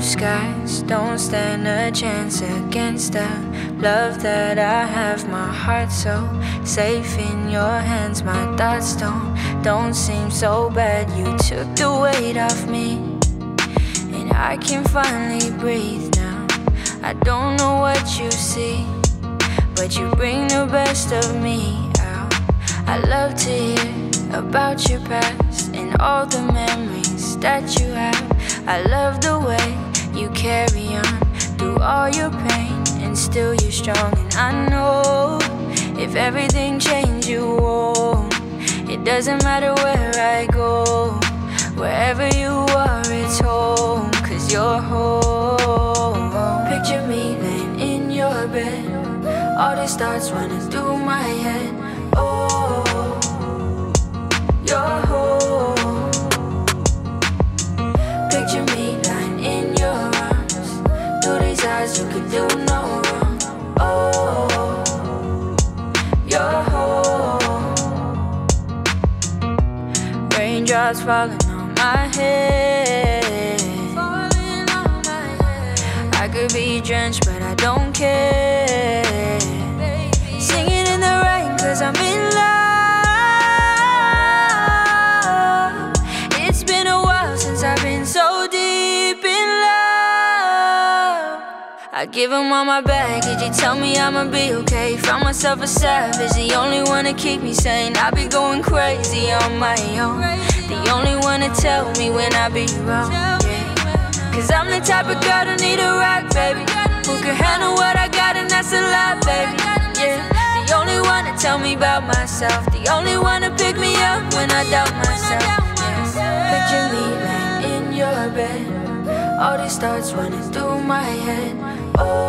skies don't stand a chance against the love that I have. My heart so safe in your hands. My thoughts don't seem so bad. You took the weight off me, and I can finally breathe now. I don't know what you see, but you bring the best of me out. I love to hear about your past and all the memories that you have. I love the way you carry on through all your pain, and still you're strong. And I know if everything changed, you won't. It doesn't matter where I go, wherever you are, it's home, 'cause you're home. Picture me laying in your bed, all these thoughts running through my head. Oh, you're home. Picture me lying in your arms, through these eyes you could do no wrong. Oh, you're home. Raindrops falling on my head. I could be drenched, but I don't care. Singing in the rain, 'cause I'm in love. It's been a while since I've been so deep in love. I give him all my baggage, he tell me I'ma be okay. Found myself a savage, the only one to keep me sane. I be going crazy on my own, the only one to tell me when I be wrong. 'Cause I'm the type of girl to need a rock, baby, who can handle what I got, and that's a lot, baby. Yeah, the only one to tell me about myself, the only one to pick me up when I doubt myself. Yeah. Picture me laying in your bed, all these thoughts running through my head. Oh,